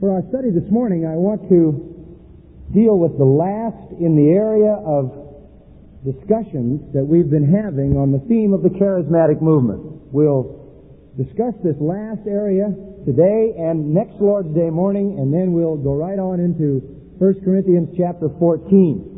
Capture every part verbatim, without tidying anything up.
For our study this morning, I want to deal with the last in the area of discussions that we've been having on the theme of the charismatic movement. We'll discuss this last area today and next Lord's Day morning, and then we'll go right on into First Corinthians chapter fourteen.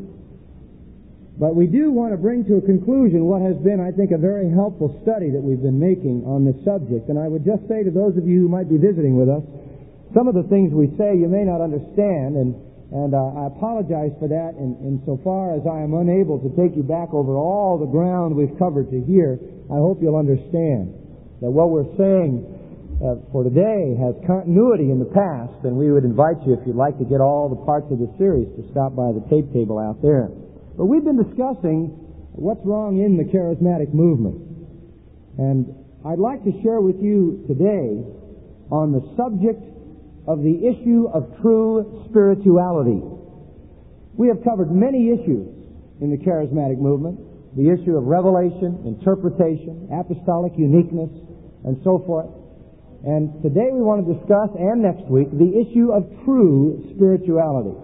But we do want to bring to a conclusion what has been, I think, a very helpful study that we've been making on this subject. And I would just say to those of you who might be visiting with us, some of the things we say you may not understand, and, and uh, I apologize for that in, in so far as I am unable to take you back over all the ground we've covered to here. I hope you'll understand that what we're saying uh, for today has continuity in the past, and we would invite you, if you'd like to get all the parts of the series, to stop by the tape table out there. But we've been discussing what's wrong in the charismatic movement. And I'd like to share with you today on the subject of the issue of true spirituality. We have covered many issues in the charismatic movement. The issue of revelation, interpretation, apostolic uniqueness, and so forth. And today we want to discuss, and next week, the issue of true spirituality.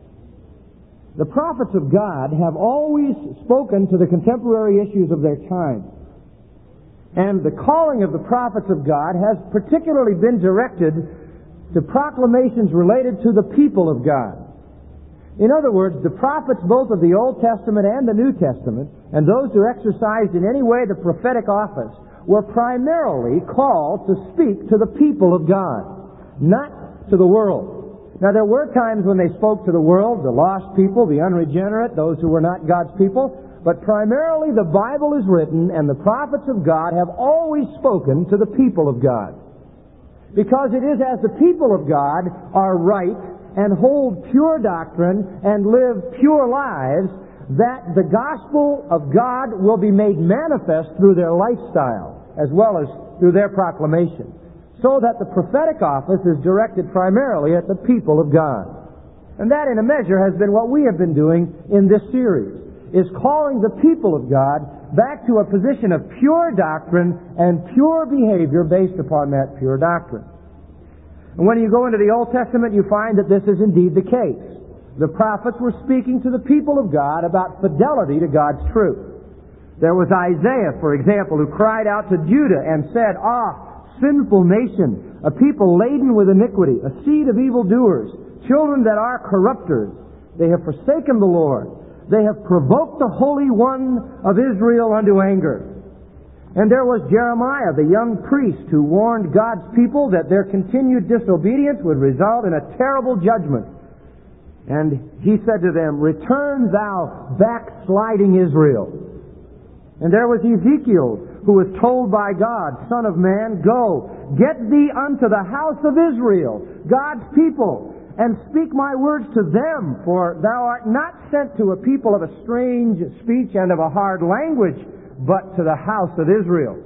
The prophets of God have always spoken to the contemporary issues of their time. And the calling of the prophets of God has particularly been directed to proclamations related to the people of God. In other words, the prophets both of the Old Testament and the New Testament, and those who exercised in any way the prophetic office, were primarily called to speak to the people of God, not to the world. Now, there were times when they spoke to the world, the lost people, the unregenerate, those who were not God's people, but primarily the Bible is written, and the prophets of God have always spoken to the people of God. Because it is as the people of God are right and hold pure doctrine and live pure lives that the gospel of God will be made manifest through their lifestyle as well as through their proclamation. So that the prophetic office is directed primarily at the people of God. And that in a measure has been what we have been doing in this series, is calling the people of God back to a position of pure doctrine and pure behavior based upon that pure doctrine. And when you go into the Old Testament, you find that this is indeed the case. The prophets were speaking to the people of God about fidelity to God's truth. There was Isaiah, for example, who cried out to Judah and said, "Ah, sinful nation, a people laden with iniquity, a seed of evildoers, children that are corrupters. They have forsaken the Lord. They have provoked the Holy One of Israel unto anger." And there was Jeremiah, the young priest, who warned God's people that their continued disobedience would result in a terrible judgment. And he said to them, "Return thou backsliding Israel." And there was Ezekiel, who was told by God, "Son of man, go, get thee unto the house of Israel," God's people, "and speak my words to them, for thou art not sent to a people of a strange speech and of a hard language, but to the house of Israel."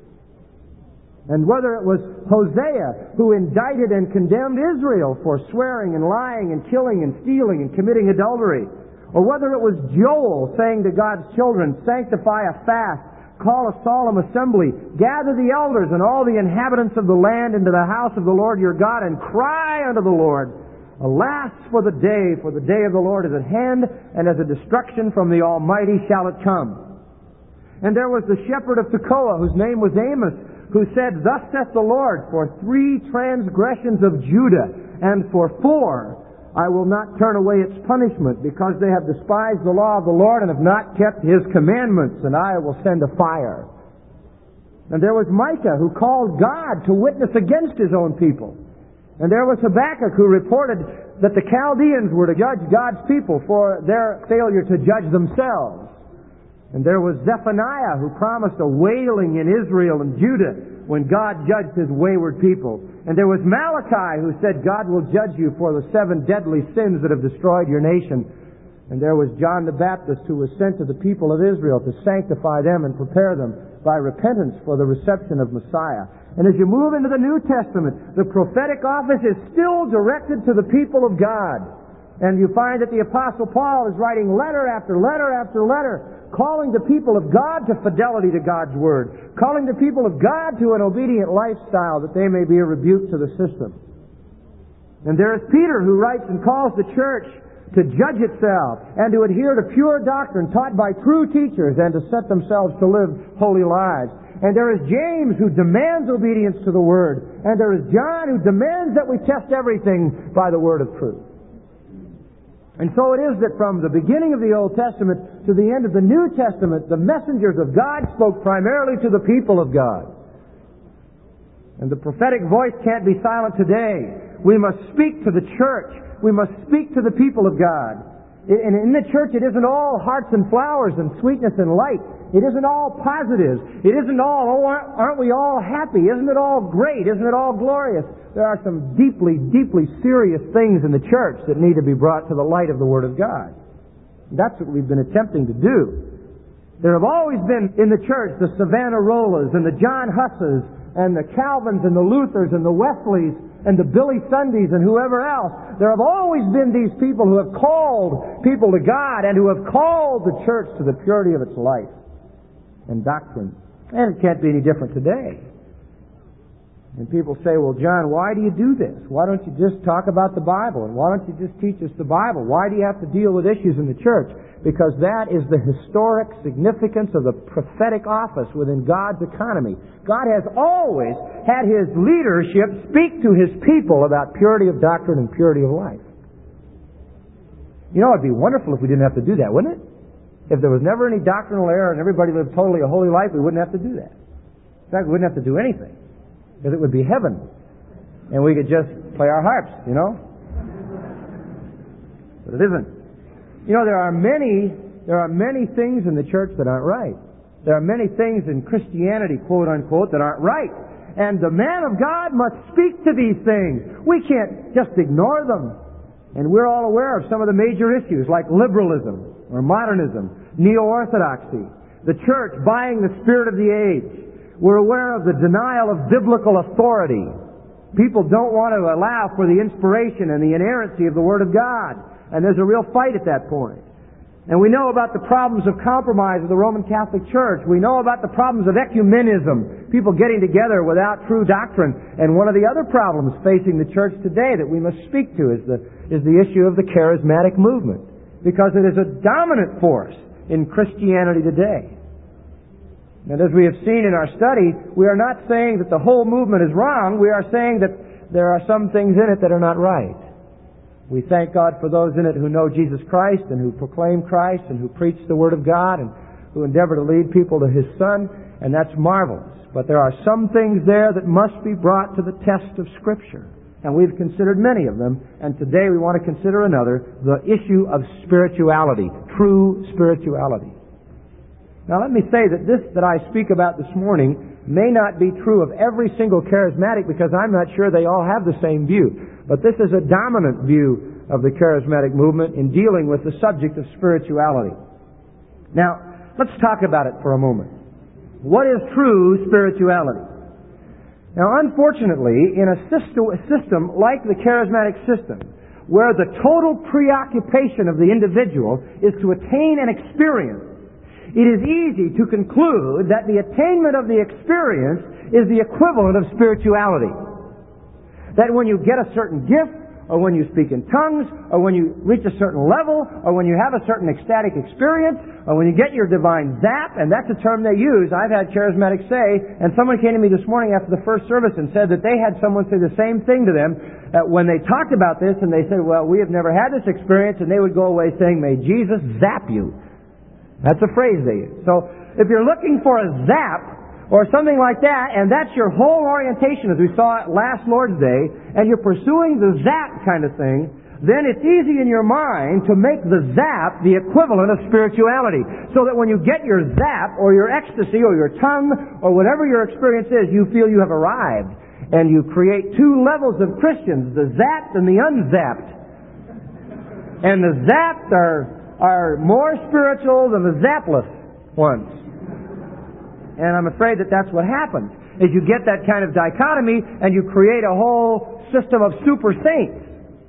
And whether it was Hosea who indicted and condemned Israel for swearing and lying and killing and stealing and committing adultery, or whether it was Joel saying to God's children, "Sanctify a fast, call a solemn assembly, gather the elders and all the inhabitants of the land into the house of the Lord your God, and cry unto the Lord, alas for the day, for the day of the Lord is at hand, and as a destruction from the Almighty shall it come." And there was the shepherd of Tekoa, whose name was Amos, who said, "Thus saith the Lord, for three transgressions of Judah, and for four I will not turn away its punishment, because they have despised the law of the Lord and have not kept His commandments, and I will send a fire." And there was Micah, who called God to witness against his own people. And there was Habakkuk, who reported that the Chaldeans were to judge God's people for their failure to judge themselves. And there was Zephaniah, who promised a wailing in Israel and Judah when God judged His wayward people. And there was Malachi, who said, "God will judge you for the seven deadly sins that have destroyed your nation." And there was John the Baptist, who was sent to the people of Israel to sanctify them and prepare them by repentance for the reception of Messiah. And as you move into the New Testament, the prophetic office is still directed to the people of God. And you find that the Apostle Paul is writing letter after letter after letter, calling the people of God to fidelity to God's Word, calling the people of God to an obedient lifestyle that they may be a rebuke to the system. And there is Peter who writes and calls the church to judge itself and to adhere to pure doctrine taught by true teachers and to set themselves to live holy lives. And there is James who demands obedience to the Word. And there is John who demands that we test everything by the Word of truth. And so it is that from the beginning of the Old Testament to the end of the New Testament, the messengers of God spoke primarily to the people of God. And the prophetic voice can't be silent today. We must speak to the church. We must speak to the people of God. And in the church, it isn't all hearts and flowers and sweetness and light. It isn't all positives. It isn't all, oh, aren't we all happy? Isn't it all great? Isn't it all glorious? There are some deeply, deeply serious things in the church that need to be brought to the light of the Word of God. That's what we've been attempting to do. There have always been in the church the Savonarolas and the John Husses and the Calvins and the Luthers and the Wesleys and the Billy Sundays and whoever else. There have always been these people who have called people to God and who have called the church to the purity of its life and doctrine. And it can't be any different today. And people say, well, John, why do you do this? Why don't you just talk about the Bible? And why don't you just teach us the Bible? Why do you have to deal with issues in the church? Because that is the historic significance of the prophetic office within God's economy. God has always had His leadership speak to His people about purity of doctrine and purity of life. You know, it'd be wonderful if we didn't have to do that, wouldn't it? If there was never any doctrinal error and everybody lived totally a holy life, we wouldn't have to do that. In fact, we wouldn't have to do anything. Because it would be heaven. And we could just play our harps, you know? But it isn't. You know, there are many, there are many things in the church that aren't right. There are many things in Christianity, quote unquote, that aren't right. And the man of God must speak to these things. We can't just ignore them. And we're all aware of some of the major issues like liberalism or modernism, neo-orthodoxy, the church buying the spirit of the age. We're aware of the denial of biblical authority. People don't want to allow for the inspiration and the inerrancy of the Word of God. And there's a real fight at that point. And we know about the problems of compromise of the Roman Catholic Church. We know about the problems of ecumenism, people getting together without true doctrine. And one of the other problems facing the church today that we must speak to is the, is the issue of the charismatic movement. Because it is a dominant force in Christianity today. And as we have seen in our study, we are not saying that the whole movement is wrong. We are saying that there are some things in it that are not right. We thank God for those in it who know Jesus Christ and who proclaim Christ and who preach the Word of God and who endeavor to lead people to His Son, and that's marvelous. But there are some things there that must be brought to the test of Scripture. And we've considered many of them, and today we want to consider another, the issue of spirituality, true spirituality. Now let me say that this that I speak about this morning may not be true of every single charismatic because I'm not sure they all have the same view. But this is a dominant view of the charismatic movement in dealing with the subject of spirituality. Now, let's talk about it for a moment. What is true spirituality? Now, unfortunately, in a system like the charismatic system, where the total preoccupation of the individual is to attain an experience, it is easy to conclude that the attainment of the experience is the equivalent of spirituality. That when you get a certain gift, or when you speak in tongues, or when you reach a certain level, or when you have a certain ecstatic experience, or when you get your divine zap, and that's a term they use. I've had charismatics say, and someone came to me this morning after the first service and said that they had someone say the same thing to them uh, when they talked about this, and they said, well, we have never had this experience, and they would go away saying, may Jesus zap you. That's a phrase they use. So if you're looking for a zap or something like that, and that's your whole orientation as we saw it last Lord's Day, and you're pursuing the zap kind of thing, then it's easy in your mind to make the zap the equivalent of spirituality. So that when you get your zap or your ecstasy or your tongue or whatever your experience is, you feel you have arrived. And you create two levels of Christians, the zapped and the unzapped. And the zapped are are more spiritual than the zapless ones. And I'm afraid that that's what happens, is you get that kind of dichotomy and you create a whole system of super saints.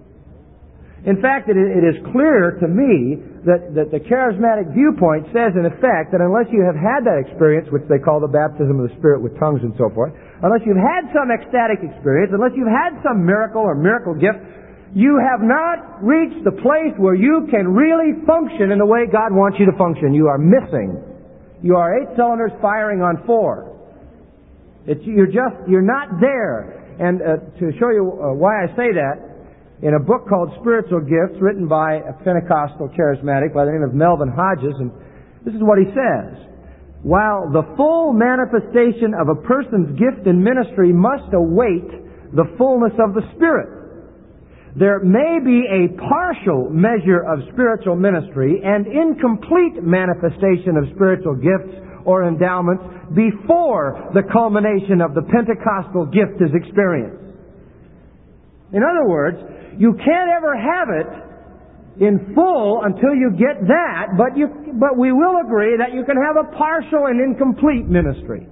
In fact, it is clear to me that, that the charismatic viewpoint says, in effect, that unless you have had that experience, which they call the baptism of the Spirit with tongues and so forth, unless you've had some ecstatic experience, unless you've had some miracle or miracle gift, you have not reached the place where you can really function in the way God wants you to function. You are missing. You are eight cylinders firing on four. It's, you're just, you're not there. And uh, to show you uh, why I say that, in a book called Spiritual Gifts, written by a Pentecostal charismatic by the name of Melvin Hodges, and this is what he says. While the full manifestation of a person's gift and ministry must await the fullness of the Spirit, there may be a partial measure of spiritual ministry and incomplete manifestation of spiritual gifts or endowments before the culmination of the Pentecostal gift is experienced. In other words, you can't ever have it in full until you get that, but you, but we will agree that you can have a partial and incomplete ministry.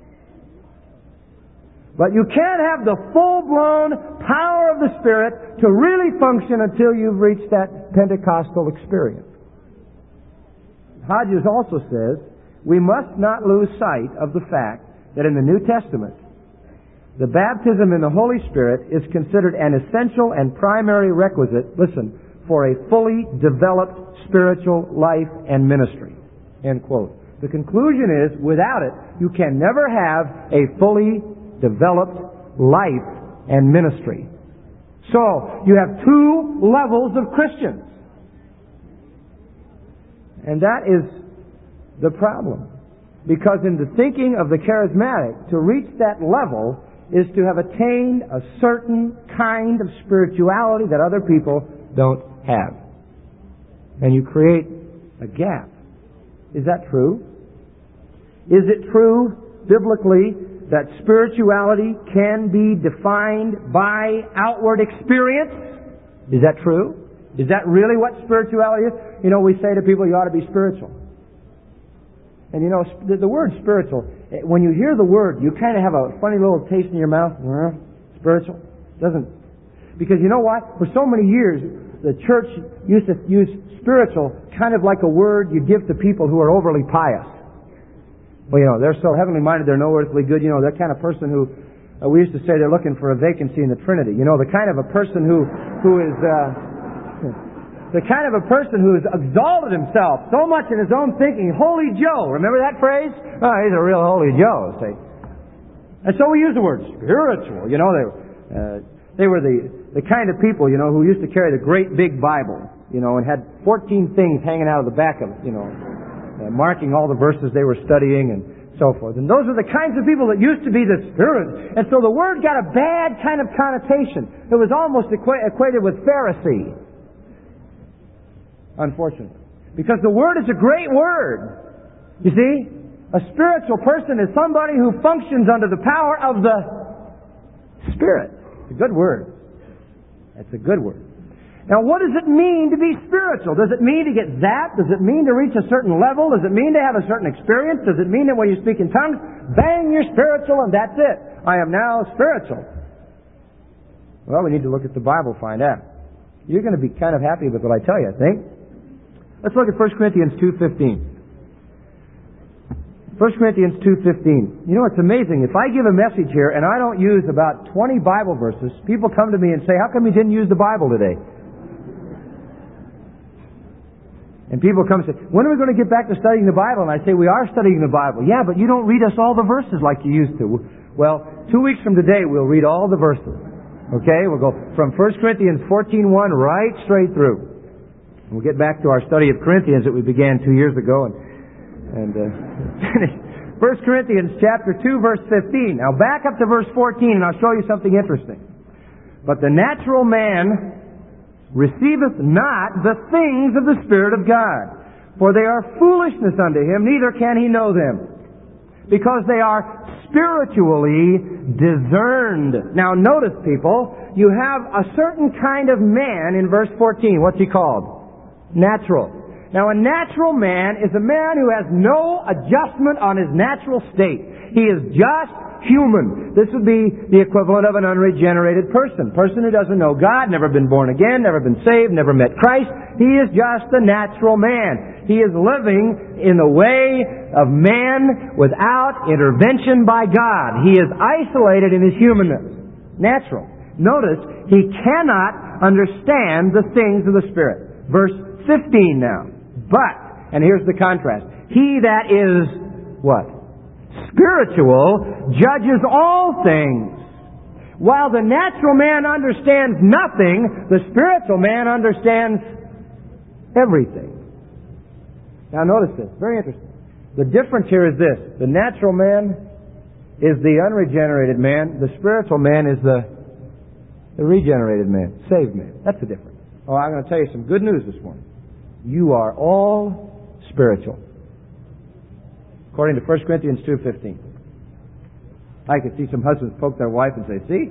But you can't have the full-blown power of the Spirit to really function until you've reached that Pentecostal experience. Hodges also says, we must not lose sight of the fact that in the New Testament, the baptism in the Holy Spirit is considered an essential and primary requisite, listen, for a fully developed spiritual life and ministry. End quote. The conclusion is, without it, you can never have a fully developed life and ministry. So, you have two levels of Christians. And that is the problem. Because in the thinking of the charismatic, to reach that level is to have attained a certain kind of spirituality that other people don't have. And you create a gap. Is that true? Is it true, biblically, that spirituality can be defined by outward experience? Is that true? Is that really what spirituality is? You know, we say to people, you ought to be spiritual. And you know, the word spiritual, when you hear the word, you kind of have a funny little taste in your mouth. Spiritual? Doesn't. Because you know what? For so many years, the church used to use spiritual kind of like a word you give to people who are overly pious. Well, you know, they're so heavenly minded, they're no earthly good. You know, that kind of person who, uh, we used to say they're looking for a vacancy in the Trinity. You know, the kind of a person who, who is, uh, the kind of a person who has exalted himself so much in his own thinking. Holy Joe. Remember that phrase? Oh, he's a real holy Joe, see. And so we use the word spiritual. You know, they, uh, they were the, the kind of people, you know, who used to carry the great big Bible, you know, and had fourteen things hanging out of the back of it, you know. Uh, marking all the verses they were studying and so forth. And those are the kinds of people that used to be the Spirit. And so the word got a bad kind of connotation. It was almost equa- equated with Pharisee. Unfortunately. Because the word is a great word. You see? A spiritual person is somebody who functions under the power of the Spirit. It's a good word. That's a good word. Now, what does it mean to be spiritual? Does it mean to get zapped? Does it mean to reach a certain level? Does it mean to have a certain experience? Does it mean that when you speak in tongues, bang, you're spiritual and that's it? I am now spiritual. Well, we need to look at the Bible, find out. You're going to be kind of happy with what I tell you, I think. Let's look at First Corinthians two fifteen. First Corinthians two fifteen. You know, it's amazing. If I give a message here and I don't use about twenty Bible verses, people come to me and say, how come you didn't use the Bible today? And people come and say, when are we going to get back to studying the Bible? And I say, we are studying the Bible. Yeah, but you don't read us all the verses like you used to. Well, two weeks from today, we'll read all the verses. Okay? We'll go from First Corinthians fourteen one right straight through. And we'll get back to our study of Corinthians that we began two years ago and, and uh, finish. First Corinthians chapter two, verse fifteen. Now back up to verse fourteen and I'll show you something interesting. But the natural man receiveth not the things of the Spirit of God, for they are foolishness unto him, neither can he know them, because they are spiritually discerned. Now notice, people, you have a certain kind of man in verse fourteen. What's he called? Natural. Now a natural man is a man who has no adjustment on his natural state. He is just human. This would be the equivalent of an unregenerated person. Person who doesn't know God, never been born again, never been saved, never met Christ. He is just a natural man. He is living in the way of man without intervention by God. He is isolated in his humanness. Natural. Notice, he cannot understand the things of the Spirit. Verse fifteen now. But, and here's the contrast, he that is, what? Spiritual judges all things. While the natural man understands nothing, the spiritual man understands everything. Now notice this, very interesting. The difference here is this. The natural man is the unregenerated man. The spiritual man is the, the regenerated man, saved man. That's the difference. Oh, I'm going to tell you some good news this morning. You are all spiritual. According to First Corinthians two fifteen. I could see some husbands poke their wife and say, see?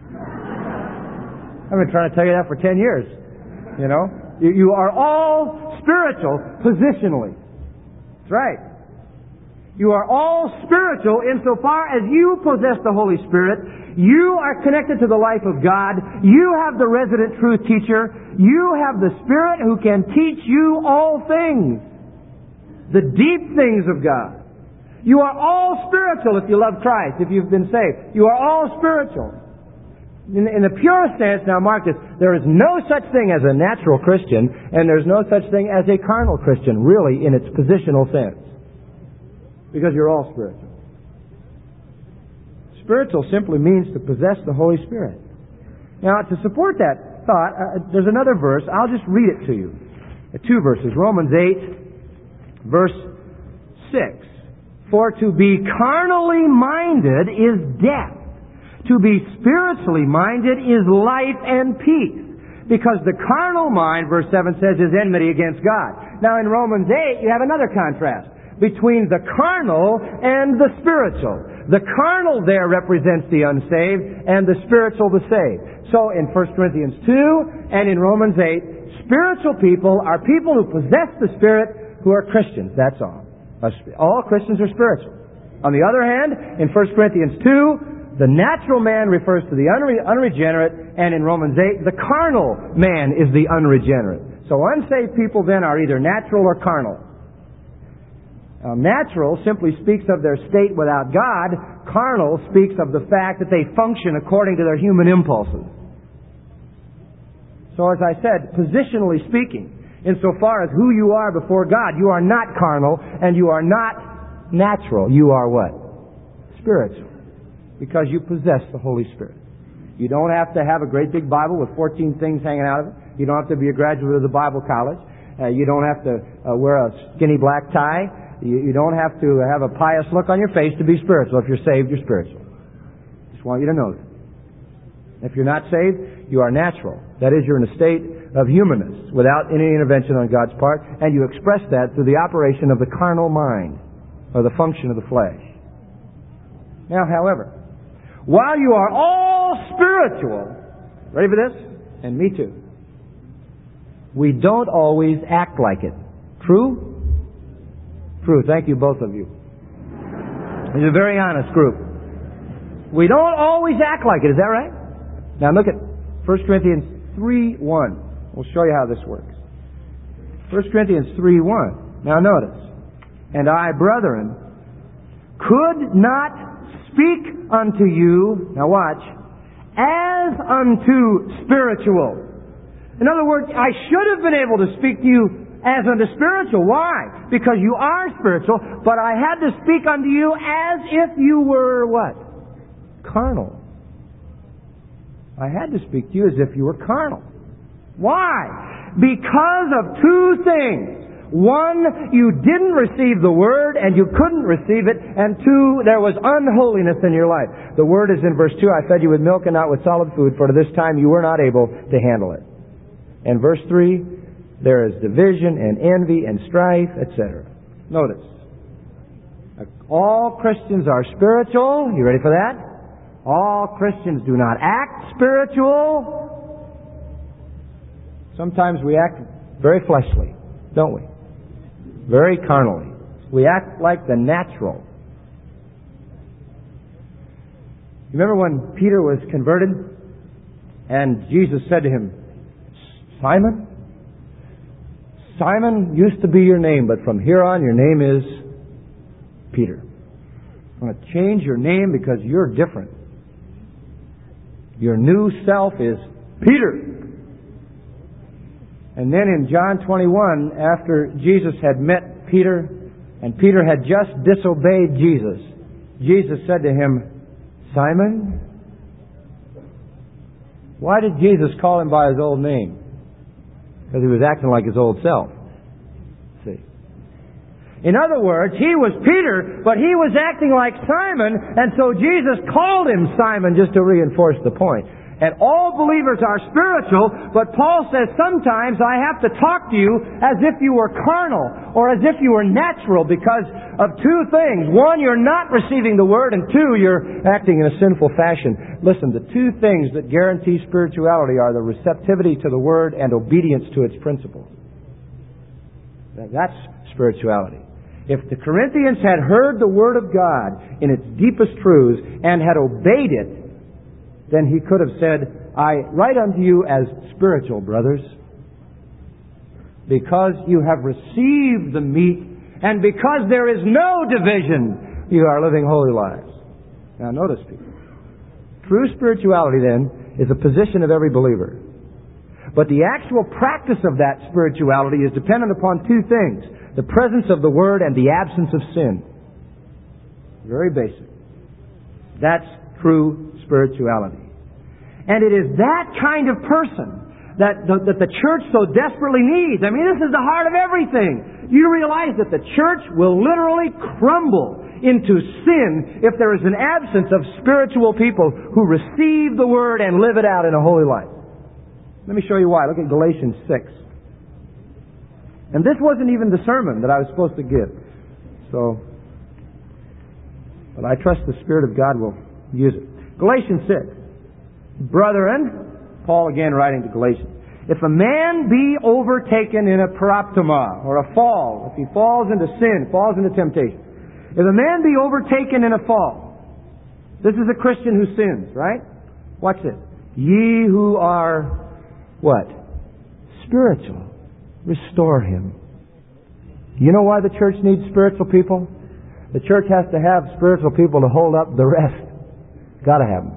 I've been trying to tell you that for ten years. You know? You, you are all spiritual positionally. That's right. You are all spiritual insofar as you possess the Holy Spirit. You are connected to the life of God. You have the resident truth teacher. You have the Spirit who can teach you all things. The deep things of God. You are all spiritual if you love Christ, if you've been saved. You are all spiritual. In, in the purest sense, now mark this, there is no such thing as a natural Christian, and there's no such thing as a carnal Christian, really, in its positional sense. Because you're all spiritual. Spiritual simply means to possess the Holy Spirit. Now, to support that thought, uh, there's another verse. I'll just read it to you. Uh, two verses. Romans eight, verse six. For to be carnally minded is death. To be spiritually minded is life and peace. Because the carnal mind, verse seven says, is enmity against God. Now in Romans eight, you have another contrast between the carnal and the spiritual. The carnal there represents the unsaved, and the spiritual the saved. So in First Corinthians two and in Romans eight, spiritual people are people who possess the Spirit who are Christians. That's all. All Christians are spiritual. On the other hand, in First Corinthians two, the natural man refers to the unre- unregenerate, and in Romans eight, the carnal man is the unregenerate. So unsaved people then are either natural or carnal. Now, natural simply speaks of their state without God. Carnal speaks of the fact that they function according to their human impulses. So as I said, positionally speaking, insofar as who you are before God, you are not carnal and you are not natural. You are what? Spiritual. Because you possess the Holy Spirit. You don't have to have a great big Bible with fourteen things hanging out of it. You don't have to be a graduate of the Bible college. Uh, you don't have to uh, wear a skinny black tie. You, you don't have to have a pious look on your face to be spiritual. If you're saved, you're spiritual. Just want you to know that. If you're not saved, you are natural. That is, you're in a state of humanness without any intervention on God's part, and you express that through the operation of the carnal mind, or the function of the flesh. Now, however, while you are all spiritual, ready for this? And me too. We don't always act like it. True? True. Thank you, both of you. It's a very honest group. We don't always act like it. Is that right? Now look at First Corinthians three one. We'll show you how this works. First Corinthians three one. Now notice. And I, brethren, could not speak unto you, now watch, as unto spiritual. In other words, I should have been able to speak to you as unto spiritual. Why? Because you are spiritual, but I had to speak unto you as if you were what? Carnal. I had to speak to you as if you were carnal. Why? Because of two things. One, you didn't receive the Word and you couldn't receive it. And two, there was unholiness in your life. The Word is in verse two, I fed you with milk and not with solid food, for to this time you were not able to handle it. And verse three, there is division and envy and strife, et cetera. Notice, all Christians are spiritual. You ready for that? All Christians do not act spiritual. Sometimes we act very fleshly, don't we? Very carnally. We act like the natural. You remember when Peter was converted and Jesus said to him, Simon, Simon used to be your name, but from here on your name is Peter. I'm going to change your name because you're different. Your new self is Peter. And then in John twenty-one, after Jesus had met Peter, and Peter had just disobeyed Jesus, Jesus said to him, Simon? Why did Jesus call him by his old name? Because he was acting like his old self. See? In other words, he was Peter, but he was acting like Simon, and so Jesus called him Simon just to reinforce the point. And all believers are spiritual, but Paul says sometimes I have to talk to you as if you were carnal or as if you were natural because of two things. One, you're not receiving the Word, and two, you're acting in a sinful fashion. Listen, the two things that guarantee spirituality are the receptivity to the Word and obedience to its principles. That's spirituality. If the Corinthians had heard the Word of God in its deepest truths and had obeyed it, then he could have said, I write unto you as spiritual brothers, because you have received the meat, and because there is no division, you are living holy lives. Now notice, people. True spirituality, then, is a position of every believer. But the actual practice of that spirituality is dependent upon two things: the presence of the Word and the absence of sin. Very basic. That's true spirituality. And it is that kind of person that the, that the church so desperately needs. I mean, this is the heart of everything. You realize that the church will literally crumble into sin if there is an absence of spiritual people who receive the Word and live it out in a holy life. Let me show you why. Look at Galatians six. And this wasn't even the sermon that I was supposed to give. So, but I trust the Spirit of God will use it. Galatians six. Brethren, Paul again writing to Galatians, if a man be overtaken in a paraptoma, or a fall, if he falls into sin, falls into temptation, if a man be overtaken in a fall, this is a Christian who sins, right? Watch this. Ye who are, what? Spiritual. Restore him. You know why the church needs spiritual people? The church has to have spiritual people to hold up the rest. Gotta have them.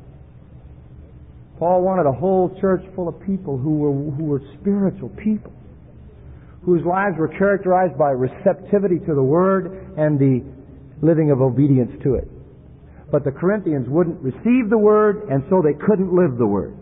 Paul wanted a whole church full of people who were who were spiritual people, whose lives were characterized by receptivity to the Word and the living of obedience to it. But the Corinthians wouldn't receive the Word, and so they couldn't live the Word.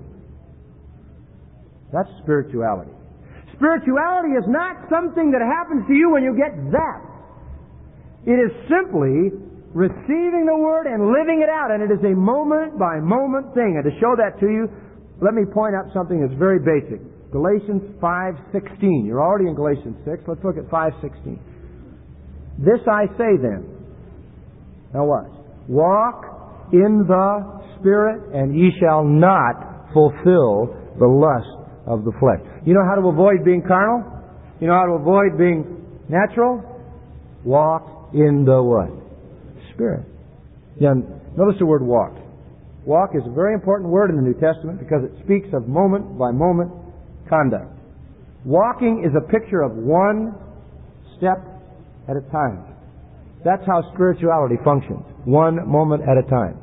That's spirituality. Spirituality is not something that happens to you when you get zapped. It is simply receiving the Word and living it out, and it is a moment-by-moment thing. And to show that to you, let me point out something that's very basic. Galatians five sixteen. You're already in Galatians six. Let's look at five sixteen. This I say then. Now watch. Walk in the Spirit, and ye shall not fulfill the lust of the flesh. You know how to avoid being carnal? You know how to avoid being natural? Walk in the what? Spirit. Yeah, notice the word walk. Walk is a very important word in the New Testament because it speaks of moment-by-moment conduct. Walking is a picture of one step at a time. That's how spirituality functions. One moment at a time.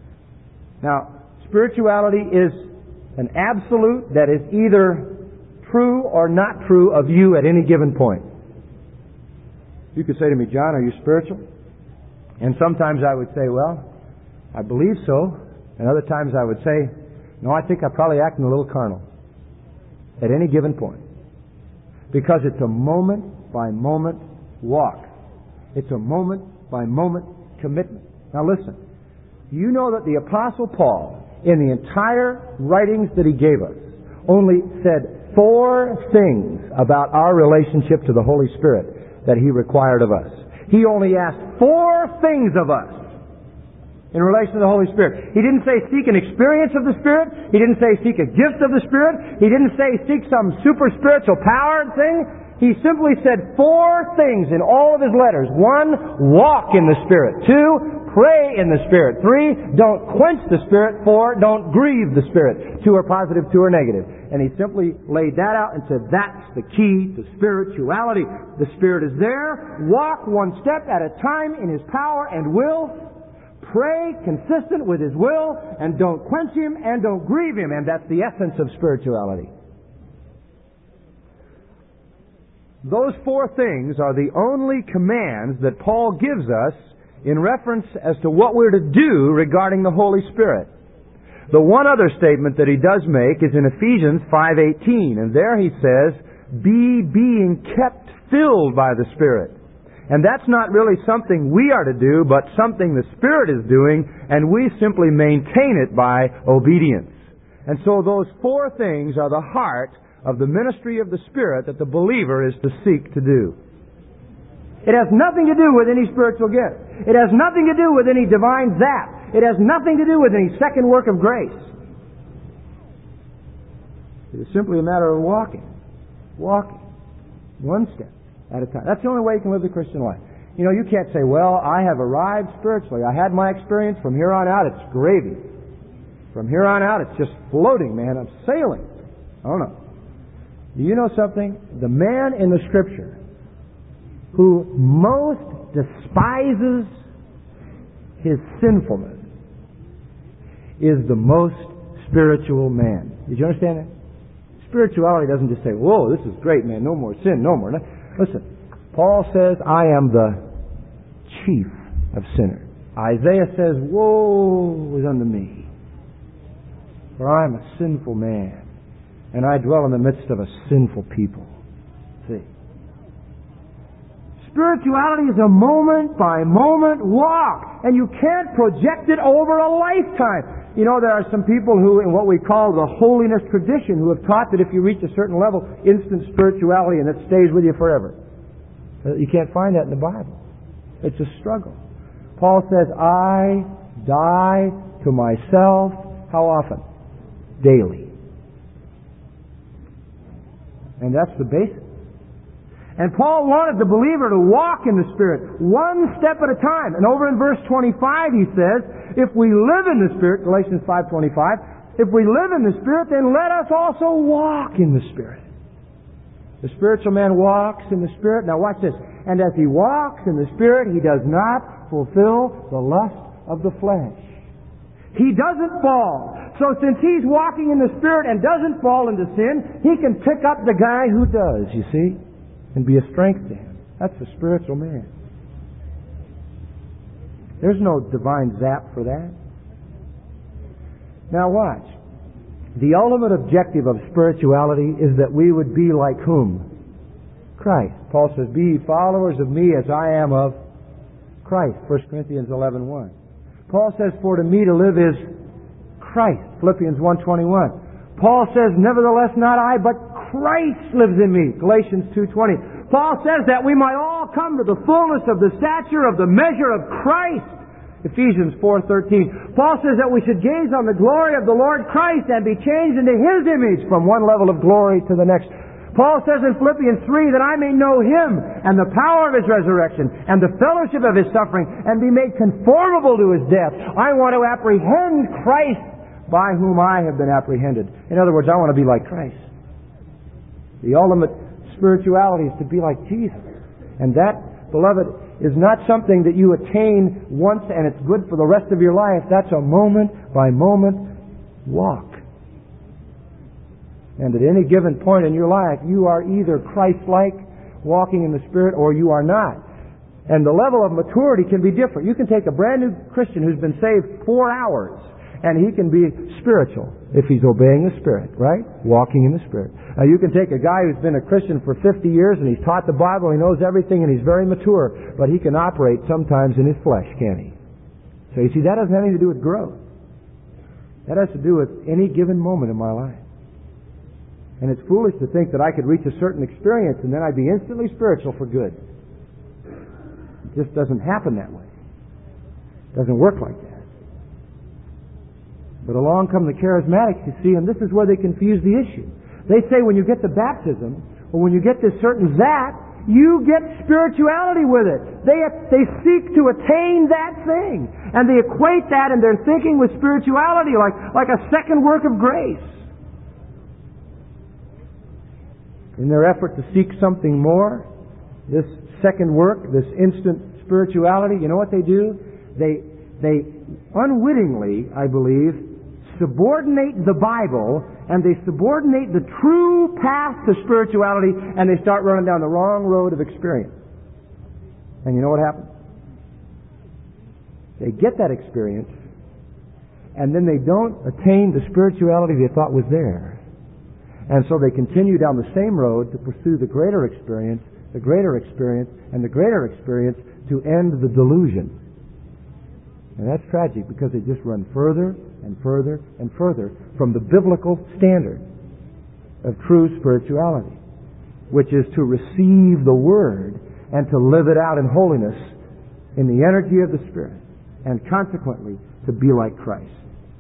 Now, spirituality is an absolute that is either true or not true of you at any given point. You could say to me, John, are you spiritual? And sometimes I would say, well, I believe so. And other times I would say, no, I think I'm probably acting a little carnal. At any given point. Because it's a moment-by-moment walk. It's a moment-by-moment commitment. Now listen. You know that the Apostle Paul, in the entire writings that he gave us, only said four things about our relationship to the Holy Spirit that he required of us. He only asked four things of us in relation to the Holy Spirit. He didn't say seek an experience of the Spirit. He didn't say seek a gift of the Spirit. He didn't say seek some super spiritual power thing. He simply said four things in all of his letters. One, walk in the Spirit. Two, pray in the Spirit. Three, don't quench the Spirit. Four, don't grieve the Spirit. Two are positive, two are negative. And he simply laid that out and said, that's the key to spirituality. The Spirit is there. Walk one step at a time in His power and will. Pray consistent with His will. And don't quench Him and don't grieve Him. And that's the essence of spirituality. those four things are the only commands that Paul gives us in reference as to what we're to do regarding the Holy Spirit. The one other statement that he does make is in Ephesians five eighteen, and there he says, "Be being kept filled by the Spirit." And that's not really something we are to do, but something the Spirit is doing, and we simply maintain it by obedience. And so those four things are the heart of the ministry of the Spirit that the believer is to seek to do. It has nothing to do with any spiritual gift. It has nothing to do with any divine zap. It has nothing to do with any second work of grace. It is simply a matter of walking. Walking. One step at a time. That's the only way you can live the Christian life. You know, you can't say, well, I have arrived spiritually. I had my experience. From here on out, it's gravy. From here on out, it's just floating, man. I'm sailing. Oh, no. Do you know something? The man in the Scripture who most despises his sinfulness is the most spiritual man. Did you understand that? Spirituality doesn't just say, whoa, this is great, man. No more sin, no more. Listen, Paul says, I am the chief of sinners. Isaiah says, woe is unto me, for I am a sinful man, and I dwell in the midst of a sinful people. See? Spirituality is a moment-by-moment walk, and you can't project it over a lifetime. You know, there are some people who, in what we call the holiness tradition, who have taught that if you reach a certain level, instant spirituality, and it stays with you forever. You can't find that in the Bible. It's a struggle. Paul says, I die to myself. How often? Daily. And that's the basis. And Paul wanted the believer to walk in the Spirit, one step at a time. And over in verse twenty-five he says, if we live in the Spirit, Galatians five twenty-five, if we live in the Spirit, then let us also walk in the Spirit. The spiritual man walks in the Spirit. Now watch this. And as he walks in the Spirit, he does not fulfill the lust of the flesh. He doesn't fall. So since he's walking in the Spirit and doesn't fall into sin, he can pick up the guy who does, you see, and be a strength to him. That's the spiritual man. There's no divine zap for that. Now watch. The ultimate objective of spirituality is that we would be like whom? Christ. Paul says, be followers of me as I am of Christ. First Corinthians eleven one. Paul says, for to me to live is Christ. Philippians one twenty-one. Paul says, nevertheless not I, but Christ lives in me. Galatians two twenty. Paul says that we might all come to the fullness of the stature of the measure of Christ. Ephesians four thirteen. Paul says that we should gaze on the glory of the Lord Christ and be changed into His image from one level of glory to the next. Paul says in Philippians three that I may know Him and the power of His resurrection and the fellowship of His suffering and be made conformable to His death. I want to apprehend Christ by whom I have been apprehended. In other words, I want to be like Christ. The ultimate spirituality is to be like Jesus. And that, beloved, is not something that you attain once and it's good for the rest of your life. That's a moment-by-moment walk. And at any given point in your life, you are either Christ-like, walking in the Spirit, or you are not. And the level of maturity can be different. You can take a brand new Christian who's been saved four hours, and he can be spiritual if he's obeying the Spirit, right? Walking in the Spirit. Now you can take a guy who's been a Christian for fifty years and he's taught the Bible, he knows everything, and he's very mature, but he can operate sometimes in his flesh, can't he? So you see, that doesn't have anything to do with growth. That has to do with any given moment in my life. And it's foolish to think that I could reach a certain experience and then I'd be instantly spiritual for good. It just doesn't happen that way. It doesn't work like that. But along come the charismatics, you see, and this is where they confuse the issue. They say when you get the baptism, or when you get this certain zap, you get spirituality with it. They, they seek to attain that thing. And they equate that in their thinking with spirituality, like, like a second work of grace. In their effort to seek something more, this second work, this instant spirituality, you know what they do? They, they unwittingly, I believe, subordinate the Bible and they subordinate the true path to spirituality, and they start running down the wrong road of experience. And you know what happens? They get that experience, and then they don't attain the spirituality they thought was there. And so they continue down the same road to pursue the greater experience, the greater experience, and the greater experience to end the delusion. And that's tragic because they just run further and further and further from the biblical standard of true spirituality, which is to receive the Word and to live it out in holiness in the energy of the Spirit, and consequently to be like Christ.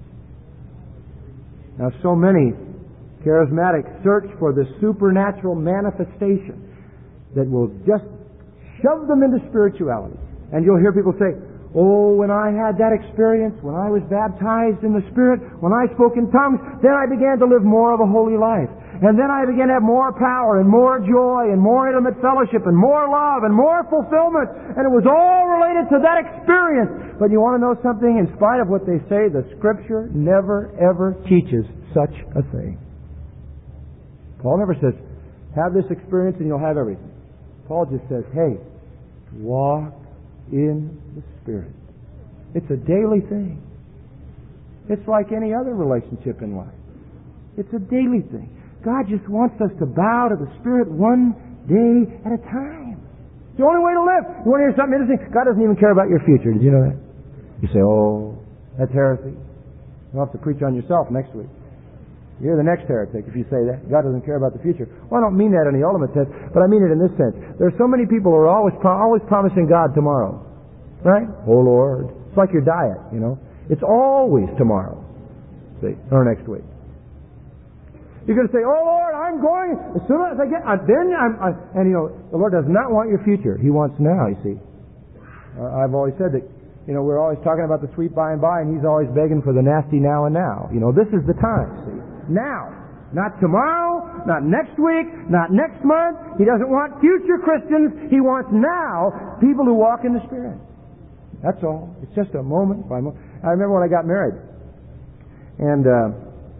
Now, so many charismatics search for this supernatural manifestation that will just shove them into spirituality. And you'll hear people say, oh, when I had that experience, when I was baptized in the Spirit, when I spoke in tongues, then I began to live more of a holy life. And then I began to have more power and more joy and more intimate fellowship and more love and more fulfillment. And it was all related to that experience. But you want to know something? In spite of what they say, the Scripture never, ever teaches such a thing. Paul never says, have this experience and you'll have everything. Paul just says, hey, walk in the Spirit. It's a daily thing. It's like any other relationship in life. It's a daily thing. God just wants us to bow to the Spirit one day at a time. It's the only way to live. You want to hear something interesting? God doesn't even care about your future. Did you know that? You say, oh, that's heresy. You'll have to preach on yourself next week. You're the next heretic if you say that. God doesn't care about the future. Well, I don't mean that in the ultimate sense, but I mean it in this sense. There are so many people who are always always promising God tomorrow. Right? Oh, Lord. It's like your diet, you know. It's always tomorrow. See? Or next week. You're going to say, oh, Lord, I'm going, as soon as I get, uh, then I'm, I, and you know, the Lord does not want your future. He wants now, you see. Uh, I've always said that, you know, we're always talking about the sweet by and by, and He's always begging for the nasty now and now. You know, this is the time, see. Now. Not tomorrow, not next week, not next month. He doesn't want future Christians. He wants now people who walk in the Spirit. That's all. It's just a moment by moment. I remember when I got married. And uh,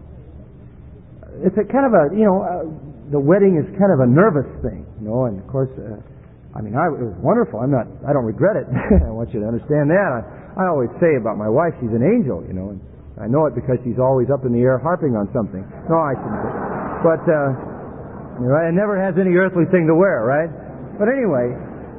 it's a kind of a, you know, uh, the wedding is kind of a nervous thing, you know, and of course, uh, I mean, I, it was wonderful. I'm not, I don't regret it. I want you to understand that. I, I always say about my wife, she's an angel, you know, and I know it because she's always up in the air harping on something. No, I shouldn't say. But, uh, you know, it never has any earthly thing to wear, right? But anyway,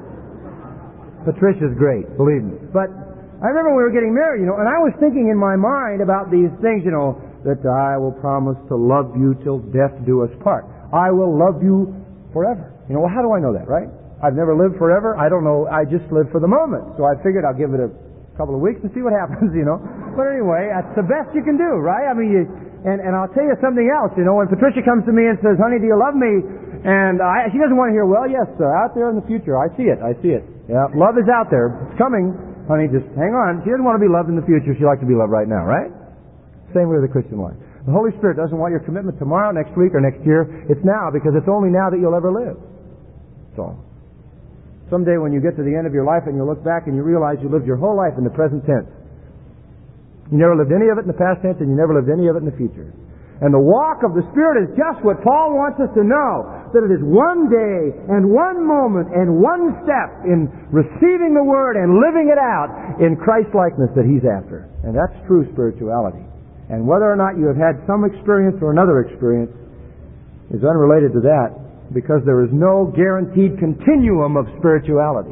Patricia's great, believe me. But I remember we were getting married, you know, and I was thinking in my mind about these things, you know, that I will promise to love you till death do us part. I will love you forever. You know, well, how do I know that, right? I've never lived forever. I don't know. I just live for the moment. So I figured I'll give it a couple of weeks and see what happens, you know. But anyway, that's the best you can do, right? I mean, you, and, and I'll tell you something else, you know, when Patricia comes to me and says, honey, do you love me? And I, she doesn't want to hear, well, yes, sir, out there in the future. I see it. I see it. Yeah, love is out there. It's coming. Honey, just hang on. She doesn't want to be loved in the future. She'd like to be loved right now, right? Same way with the Christian life. The Holy Spirit doesn't want your commitment tomorrow, next week, or next year. It's now, because it's only now that you'll ever live. So, someday when you get to the end of your life and you look back and you realize you lived your whole life in the present tense. You never lived any of it in the past tense, and you never lived any of it in the future. And the walk of the Spirit is just what Paul wants us to know, that it is one day and one moment and one step in receiving the Word and living it out in Christ-likeness that He's after. And that's true spirituality. And whether or not you have had some experience or another experience is unrelated to that, because there is no guaranteed continuum of spirituality.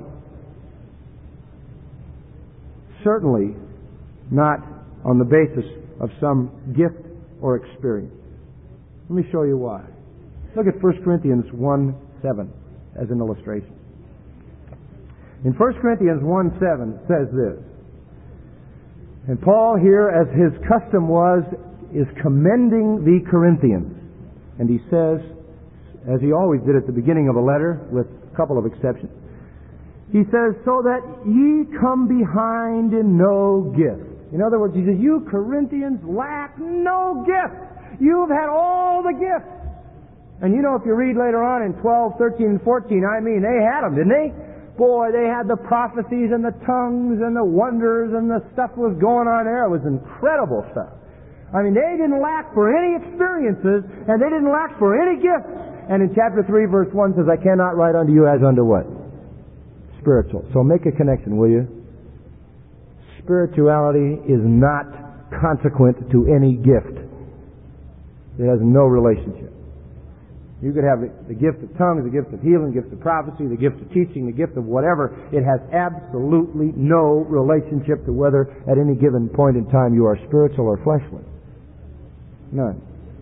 Certainly not on the basis of some gift or experience. Let me show you why. Look at First Corinthians one seven as an illustration. In First Corinthians one seven it says this, and Paul here, as his custom was, is commending the Corinthians. And he says, as he always did at the beginning of a letter, with a couple of exceptions, he says, so that ye come behind in no gift. In other words, he says, you Corinthians lack no gift. You've had all the gifts. And you know, if you read later on in twelve, thirteen, and fourteen, I mean, they had them, didn't they? Boy, they had the prophecies and the tongues and the wonders and the stuff was going on there. It was incredible stuff. I mean, they didn't lack for any experiences, and they didn't lack for any gifts. And in chapter three, verse one says, I cannot write unto you as unto what? Spiritual. So make a connection, will you? Spirituality is not consequent to any gift. It has no relationship. You could have the gift of tongues, the gift of healing, the gift of prophecy, the gift of teaching, the gift of whatever. It has absolutely no relationship to whether at any given point in time you are spiritual or fleshly. None.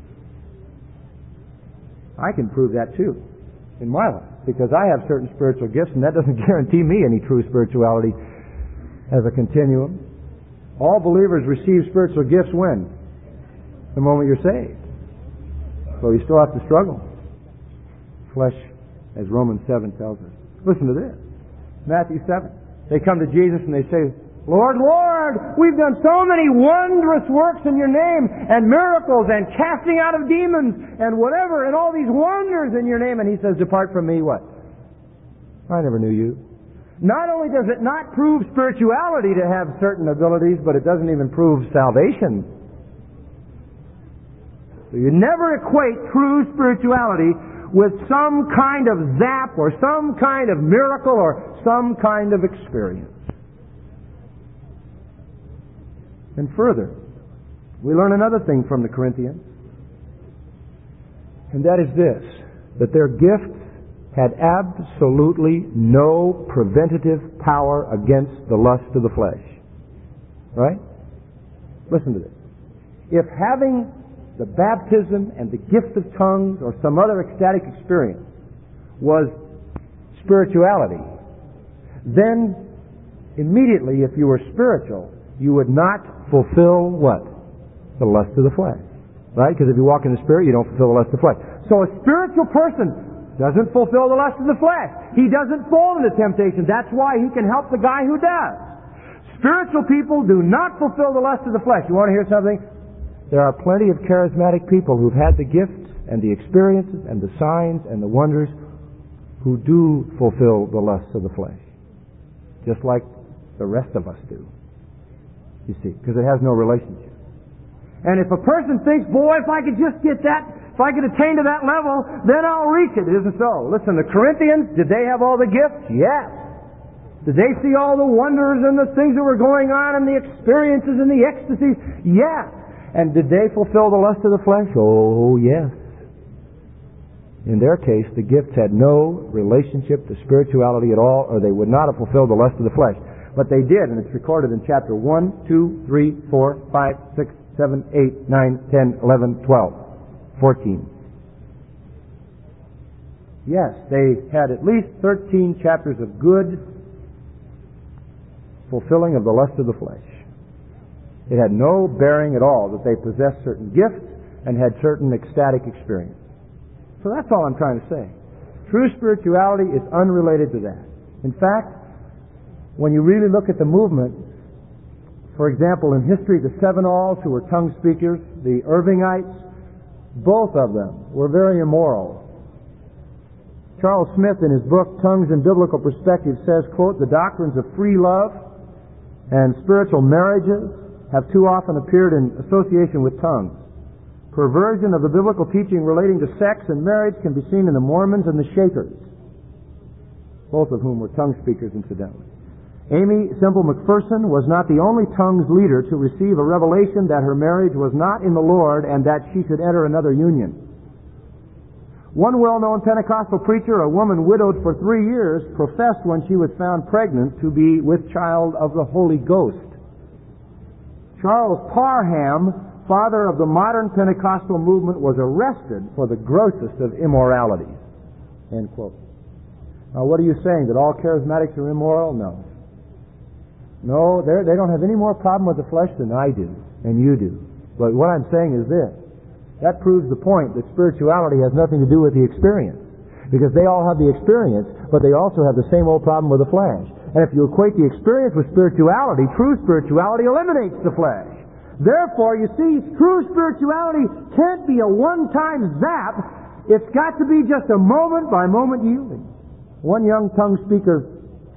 I can prove that too in my life, because I have certain spiritual gifts, and that doesn't guarantee me any true spirituality as a continuum. All believers receive spiritual gifts when? The moment you're saved. So you still have to struggle. Flesh, as Romans seven tells us. Listen to this. Matthew seven. They come to Jesus and they say, Lord, Lord, we've done so many wondrous works in your name, and miracles, and casting out of demons, and whatever, and all these wonders in your name. And he says, depart from me, what? I never knew you. Not only does it not prove spirituality to have certain abilities, but it doesn't even prove salvation. So you never equate true spirituality with some kind of zap or some kind of miracle or some kind of experience. And further, we learn another thing from the Corinthians, and that is this, that their gifts had absolutely no preventative power against the lust of the flesh. Right? Listen to this. If having the baptism and the gift of tongues or some other ecstatic experience was spirituality, then immediately, if you were spiritual, you would not fulfill what? The lust of the flesh. Right? Because if you walk in the Spirit, you don't fulfill the lust of the flesh. So a spiritual person doesn't fulfill the lust of the flesh. He doesn't fall into temptation. That's why he can help the guy who does. Spiritual people do not fulfill the lust of the flesh. You want to hear something? There are plenty of charismatic people who've had the gifts and the experiences and the signs and the wonders who do fulfill the lusts of the flesh. Just like the rest of us do. You see, because it has no relationship. And if a person thinks, boy, if I could just get that, if I could attain to that level, then I'll reach it. It isn't so. Listen, the Corinthians, did they have all the gifts? Yes. Did they see all the wonders and the things that were going on and the experiences and the ecstasies? Yes. And did they fulfill the lust of the flesh? Oh, yes. In their case, the gifts had no relationship to spirituality at all, or they would not have fulfilled the lust of the flesh. But they did, and it's recorded in chapter one, two, three, four, five, six, seven, eight, nine, ten, eleven, twelve, fourteen. Yes, they had at least thirteen chapters of good fulfilling of the lust of the flesh. It had no bearing at all that they possessed certain gifts and had certain ecstatic experience. So that's all I'm trying to say. True spirituality is unrelated to that. In fact, when you really look at the movement, for example, in history, the Seminoles, who were tongue speakers, the Irvingites, both of them were very immoral. Charles Smith, in his book, Tongues in Biblical Perspective, says, quote, the doctrines of free love and spiritual marriages have too often appeared in association with tongues. Perversion of the biblical teaching relating to sex and marriage can be seen in the Mormons and the Shakers, both of whom were tongue speakers, incidentally. Amy Semple McPherson was not the only tongues leader to receive a revelation that her marriage was not in the Lord and that she should enter another union. One well-known Pentecostal preacher, a woman widowed for three years, professed when she was found pregnant to be with child of the Holy Ghost. Charles Parham, father of the modern Pentecostal movement, was arrested for the grossest of immoralities. End quote. Now, what are you saying? That all charismatics are immoral? No. No, they don't have any more problem with the flesh than I do, and you do. But what I'm saying is this. That proves the point that spirituality has nothing to do with the experience. Because they all have the experience, but they also have the same old problem with the flesh. And if you equate the experience with spirituality, true spirituality eliminates the flesh. Therefore, you see, true spirituality can't be a one-time zap. It's got to be just a moment-by-moment yielding. One young tongue speaker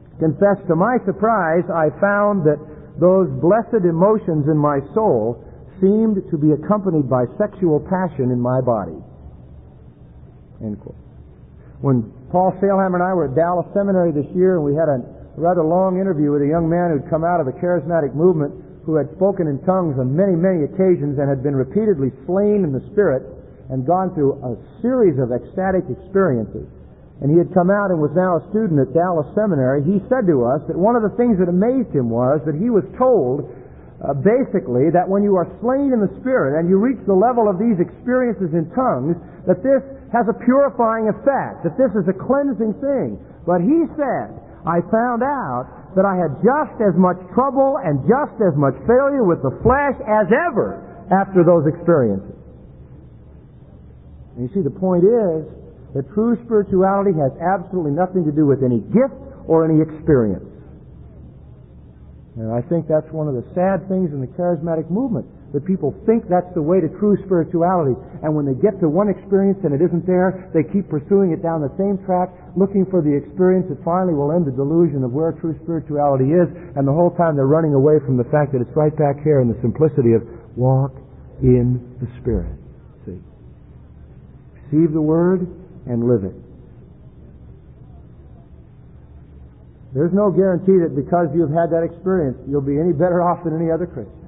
confessed, to my surprise, I found that those blessed emotions in my soul seemed to be accompanied by sexual passion in my body. End quote. When Paul Sailhammer and I were at Dallas Seminary this year, and we had a rather long interview with a young man who'd come out of the charismatic movement, who had spoken in tongues on many, many occasions and had been repeatedly slain in the Spirit and gone through a series of ecstatic experiences. And he had come out and was now a student at Dallas Seminary. He said to us that one of the things that amazed him was that he was told, uh, basically, that when you are slain in the Spirit and you reach the level of these experiences in tongues, that this has a purifying effect, that this is a cleansing thing. But he said, I found out that I had just as much trouble and just as much failure with the flesh as ever after those experiences. And you see, the point is that true spirituality has absolutely nothing to do with any gift or any experience. And I think that's one of the sad things in the charismatic movement, that people think that's the way to true spirituality. And when they get to one experience and it isn't there, they keep pursuing it down the same track, looking for the experience that finally will end the delusion of where true spirituality is. And the whole time they're running away from the fact that it's right back here in the simplicity of walk in the Spirit. See? Receive the Word and live it. There's no guarantee that because you've had that experience, you'll be any better off than any other Christian.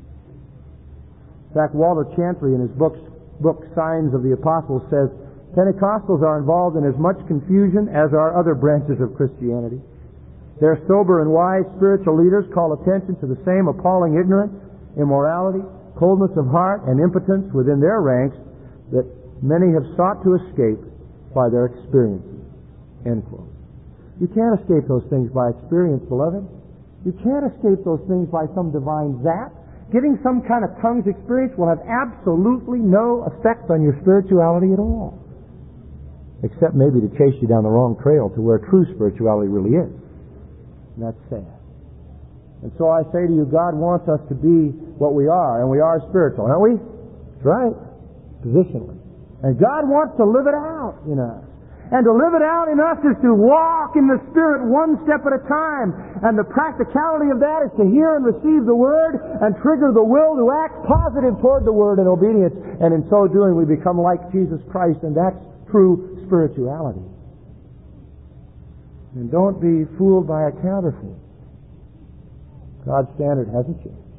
In fact, Walter Chantry in his book, book Signs of the Apostles says, Pentecostals are involved in as much confusion as are other branches of Christianity. Their sober and wise spiritual leaders call attention to the same appalling ignorance, immorality, coldness of heart, and impotence within their ranks that many have sought to escape by their experiences. End quote. You can't escape those things by experience, beloved. You can't escape those things by some divine zap. Getting some kind of tongues experience will have absolutely no effect on your spirituality at all. Except maybe to chase you down the wrong trail to where true spirituality really is. And that's sad. And so I say to you, God wants us to be what we are, and we are spiritual, aren't we? That's right. Positionally. And God wants to live it out in us. And to live it out in us is to walk in the Spirit one step at a time. And the practicality of that is to hear and receive the Word and trigger the will to act positive toward the Word in obedience. And in so doing, we become like Jesus Christ, and that's true spirituality. And don't be fooled by a counterfeit. God's standard hasn't changed.